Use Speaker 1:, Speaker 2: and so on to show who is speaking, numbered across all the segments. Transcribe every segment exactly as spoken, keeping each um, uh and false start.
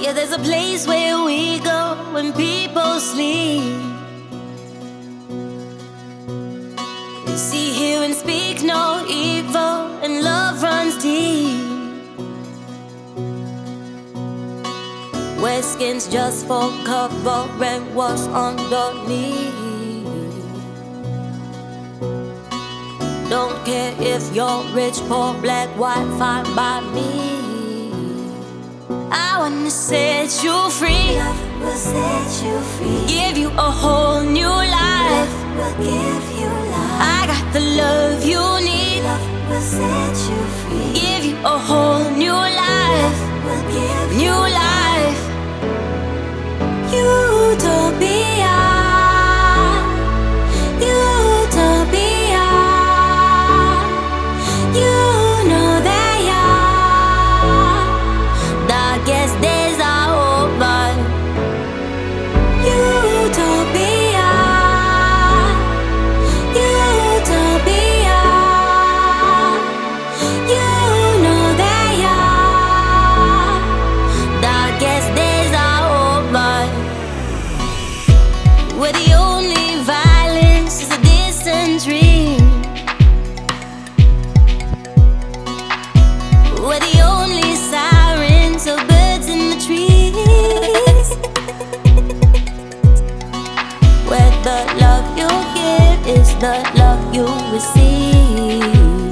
Speaker 1: Yeah, there's a place where we go when people sleep. We see, hear, and speak no evil, and love runs deep. Where skin's just for covering what's underneath. Don't care if you're rich, poor, black, white, fine by me. I wanna set you free.
Speaker 2: Love will set you free.
Speaker 1: Give you a whole new life.
Speaker 2: Love will give you life.
Speaker 1: I got the love you need.
Speaker 2: Love will set you free.
Speaker 1: Give you a whole new life.
Speaker 2: Love will give you
Speaker 1: New life.
Speaker 2: Utopia. Utopia. You know they are.
Speaker 1: Darkest days are over.
Speaker 2: Utopia. Utopia. You know they are.
Speaker 1: Darkest days are over. Where the only violence is a distant dream. Where the only sirens are birds in the trees. Where the love you give is the love you receive.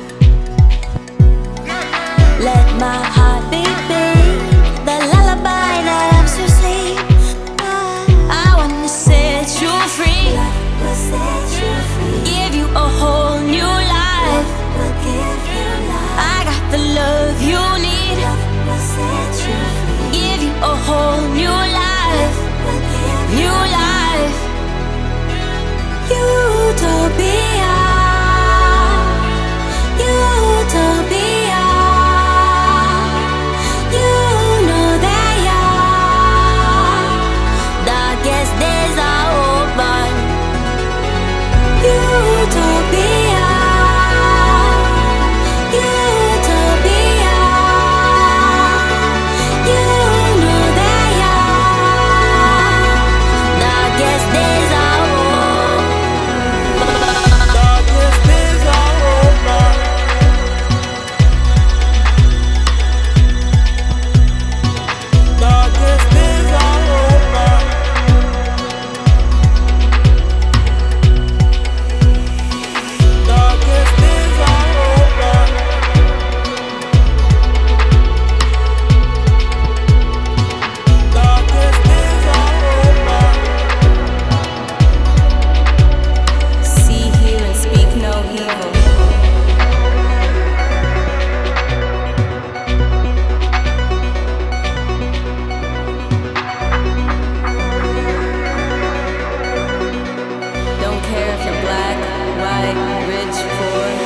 Speaker 1: Let my heart be big, the lullaby that helps you sleep. I wanna set you free.
Speaker 2: Love will set you free.
Speaker 1: Give you a whole new life.
Speaker 2: Will give you life.
Speaker 1: I got the love you need.
Speaker 2: Love will set you free.
Speaker 1: Give you a whole new life.
Speaker 2: Will give you
Speaker 1: New life.
Speaker 2: Utopia. Utopia. You know they are.
Speaker 1: Darkest days are over.
Speaker 2: Utopia. Utopia. You know they are.
Speaker 1: Darkest days are over.
Speaker 3: Darkest days are over. Darkest days are over. Darkest days are over. Darkest days are over.
Speaker 1: See, hear, and speak no evil. Don't care if you're black, white, rich, poor.